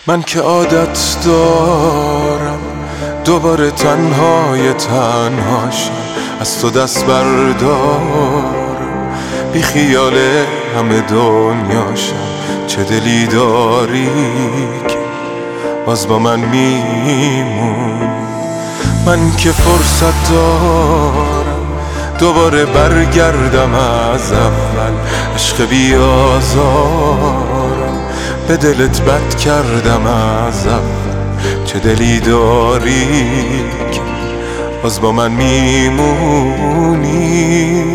من که عادت دارم دوباره تنهاشم، از تو دست بردارم، بی خیال همه دنیاشم. چه دلی داری که باز با من میمون؟ من که فرصت دارم دوباره برگردم از اول، عشق بیازارم، به دلت بد کردم از اول. چه دلی داری که باز با من میمونی؟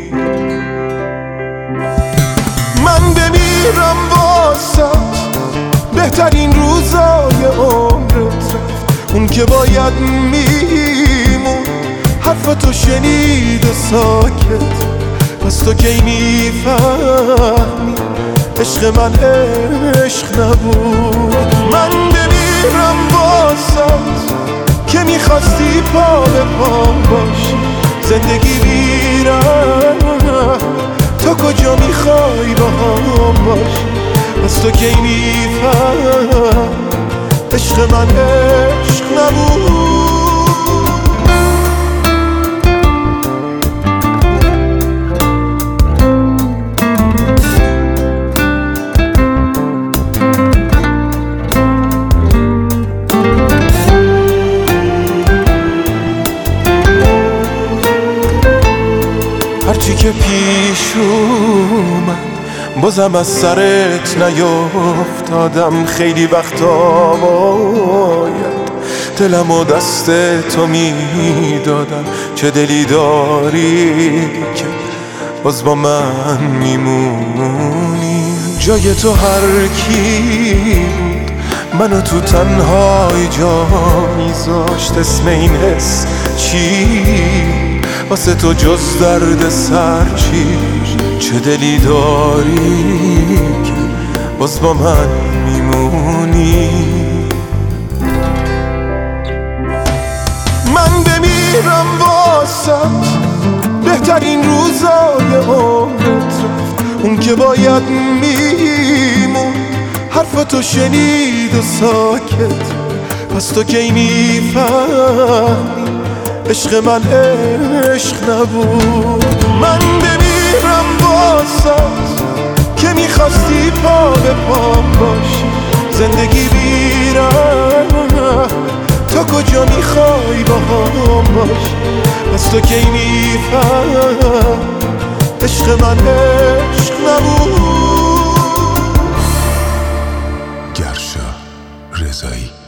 من بمیرم واسط بهترین روزای عمرت رفت، اون که باید میمون حرفتو شنید و ساکت. پس تو کی میفهمی عشق من عشق نبود؟ من بمیرم واسط که میخواستی پا به پام باشی، زندگی بیرم تو کجا میخوای با هم باشی؟ پس تو کی میفهم عشق من عشق نبود؟ هرچی که پیش اومد بازم از سرت نیافتادم. خیلی وقتا باید دلم و دست تو میدادم. چه دلی داری که باز با من میمونی؟ جای تو هر کی بود منو تو تنهای جا میذاشت. اسم این حس چی واسه تو جز درد سر چی؟ چه دلی داری که باز با من میمونی؟ من بمیرم واسط بهترین روزای عمرت رفت، اون که باید میمون حرفتو شنید و ساکت. پس تو کی میفهمی عشق من عشق نبود؟ من بمیرم واسط که میخواستی پا به پام باشی، زندگی بیرم تو کجا میخوای با هم باشی؟ پس تو کی میفهم عشق من عشق نبود؟ گرشا رضایی.